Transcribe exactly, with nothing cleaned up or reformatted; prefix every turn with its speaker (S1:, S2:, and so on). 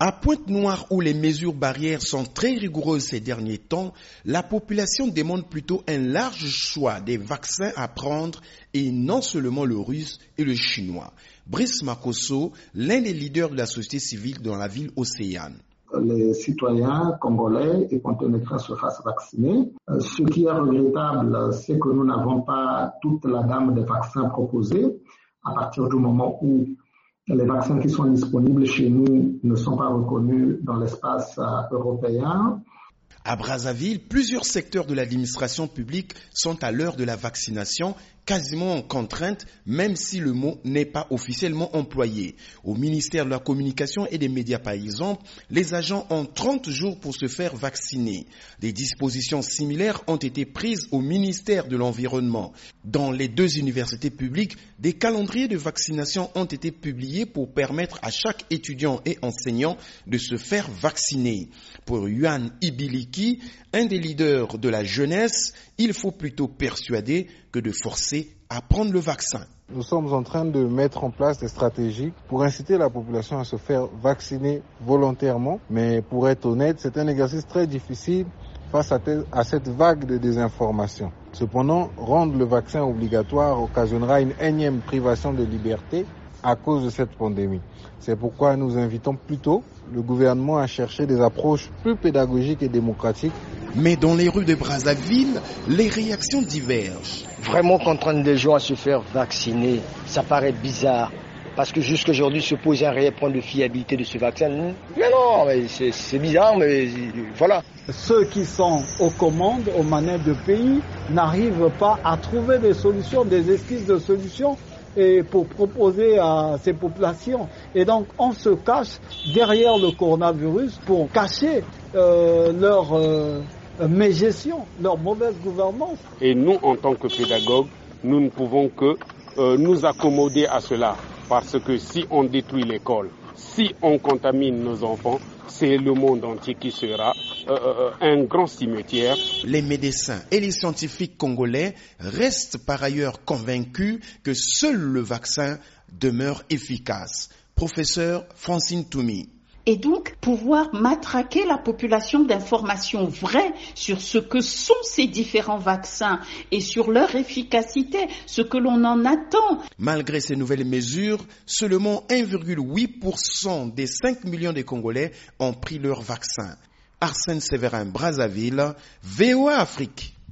S1: À Pointe-Noire, où les mesures barrières sont très rigoureuses ces derniers temps, la population demande plutôt un large choix des vaccins à prendre et non seulement le russe et le chinois. Brice Makosso, l'un des leaders de la société civile dans la ville océane.
S2: Les citoyens congolais et ponténégrins se fassent vacciner. Ce qui est regrettable, c'est que nous n'avons pas toute la gamme des vaccins proposés à partir du moment où les vaccins qui sont disponibles chez nous ne sont pas reconnus dans l'espace européen.
S1: À Brazzaville, plusieurs secteurs de l'administration publique sont à l'heure de la vaccination, quasiment en contrainte, même si le mot n'est pas officiellement employé. Au ministère de la Communication et des Médias, par exemple, les agents ont trente jours pour se faire vacciner. Des dispositions similaires ont été prises au ministère de l'Environnement. Dans les deux universités publiques, des calendriers de vaccination ont été publiés pour permettre à chaque étudiant et enseignant de se faire vacciner. Pour Yuan Ibiliki, un des leaders de la jeunesse, il faut plutôt persuader que de forcer à prendre le vaccin.
S3: Nous sommes en train de mettre en place des stratégies pour inciter la population à se faire vacciner volontairement. Mais pour être honnête, c'est un exercice très difficile face à cette vague de désinformation. Cependant, rendre le vaccin obligatoire occasionnera une énième privation de liberté à cause de cette pandémie. C'est pourquoi nous invitons plutôt le gouvernement à chercher des approches plus pédagogiques et démocratiques.
S1: Mais dans les rues de Brazzaville, les réactions divergent.
S4: Vraiment contraindre les gens à se faire vacciner, ça paraît bizarre. Parce que jusqu'à aujourd'hui se pose un réel point de fiabilité de ce vaccin. Mais non, mais c'est, c'est bizarre, mais voilà.
S5: Ceux qui sont aux commandes, aux manettes de pays, n'arrivent pas à trouver des solutions, des esquisses de solutions et pour proposer à ces populations. Et donc, on se cache derrière le coronavirus pour cacher euh, leur euh, mégestion, leur mauvaise gouvernance.
S6: Et nous, en tant que pédagogues, nous ne pouvons que euh, nous accommoder à cela. Parce que si on détruit l'école, si on contamine nos enfants, c'est le monde entier qui sera euh, euh, un grand cimetière.
S1: Les médecins et les scientifiques congolais restent par ailleurs convaincus que seul le vaccin demeure efficace. Professeur Francine Toumi.
S7: Et donc, pouvoir matraquer la population d'informations vraies sur ce que sont ces différents vaccins et sur leur efficacité, ce que l'on en attend.
S1: Malgré ces nouvelles mesures, seulement un virgule huit pour cent des cinq millions de Congolais ont pris leur vaccin. Arsène Séverin, Brazzaville, V O A Afrique.